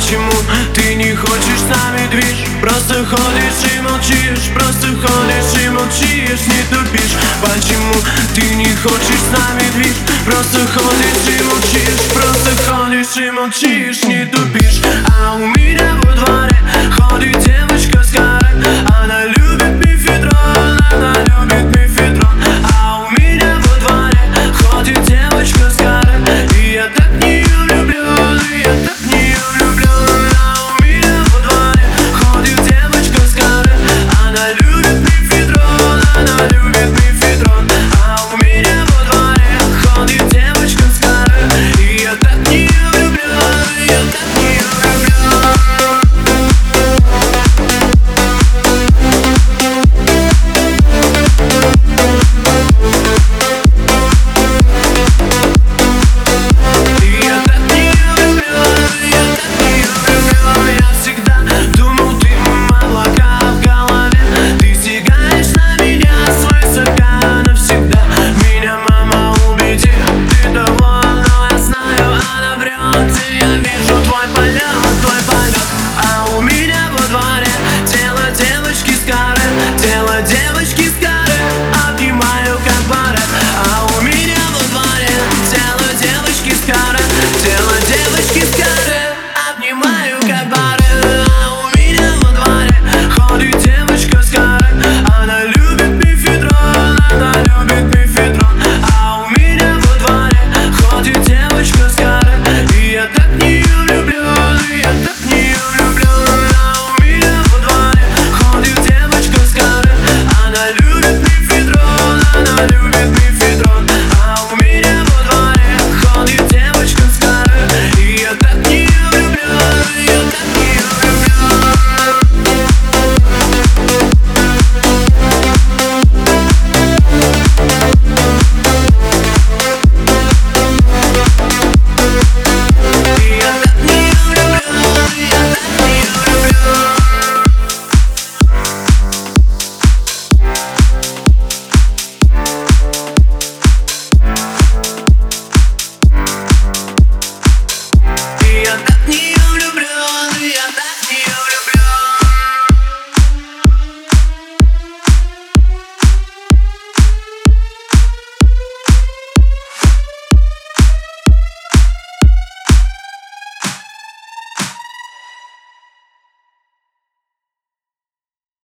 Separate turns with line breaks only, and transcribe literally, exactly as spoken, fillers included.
Почему ты не хочешь с нами движ? Просто ходишь и молчишь, просто ходишь и молчишь, не тупишь. Почему ты не хочешь с нами движ? Просто ходишь и молчишь, просто ходишь и молчишь, не тупишь. А у меня во дворе ходит девушка